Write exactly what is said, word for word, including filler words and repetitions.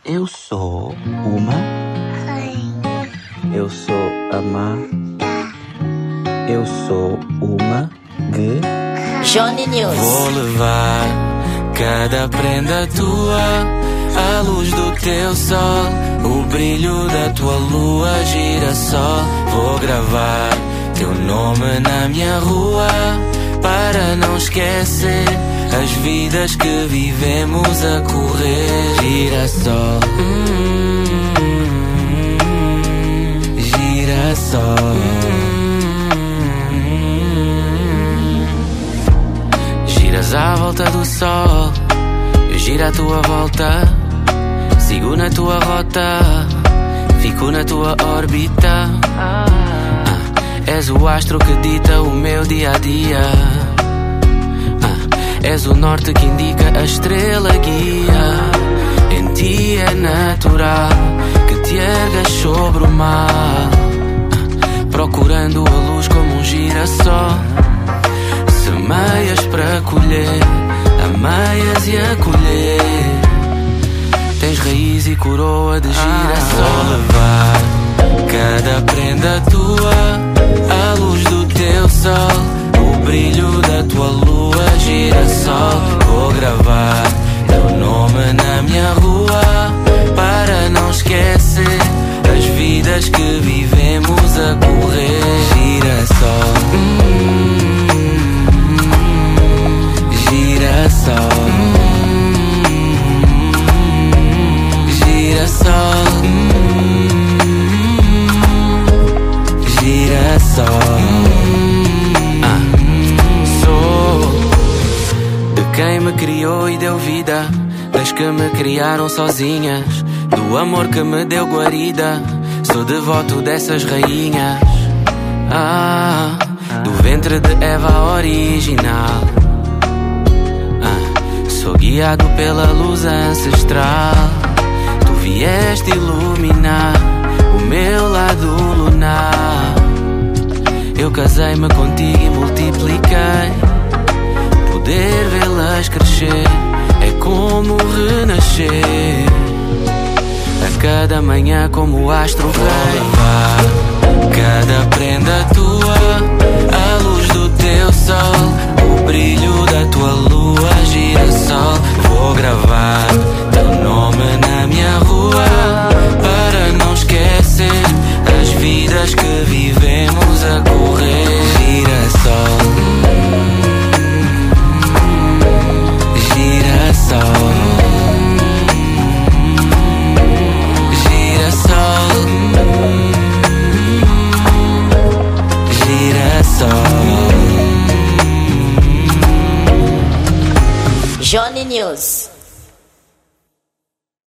Eu sou uma. Eu sou a má. Eu sou uma. G. Johnny News. Vou levar cada prenda tua à luz do teu sol, o brilho da tua lua, girassol. Vou gravar teu nome na minha rua para não esquecer as vidas que vivemos a correr. Girassol, hum, girassol, hum. Giras à volta do sol, eu giro à tua volta, sigo na tua rota, fico na tua órbita. Ah, és o astro que dita o meu dia a dia. És o norte que indica a estrela guia. Em ti é natural que te ergas sobre o mar, procurando a luz como um girassol. Semeias para colher, ameias e acolher. Tens raiz e coroa de girassol. Vou levar cada prenda tua à luz do teu sol, o brilho da tua lua, girassol. Vou gravar teu nome na minha rua para não esquecer as vidas que vivemos a correr. Girassol, hum, girassol, hum, girassol, hum, girassol. Quem me criou e deu vida, das que me criaram sozinhas, do amor que me deu guarida, sou devoto dessas rainhas. Ah, do ventre de Eva original. Ah, sou guiado pela luz ancestral. Tu vieste iluminar o meu lado lunar. Eu casei-me contigo e multipliquei. Poder vê-las crescer é como renascer. A cada manhã como o astro rei. Cada prenda tua à luz do teu sol, o brilho da tua lua, girassol. Vou gravar teu nome na minha rua para não esquecer as vidas que vivemos a correr. Girassol, girassol, girassol, girassol. Johnny News.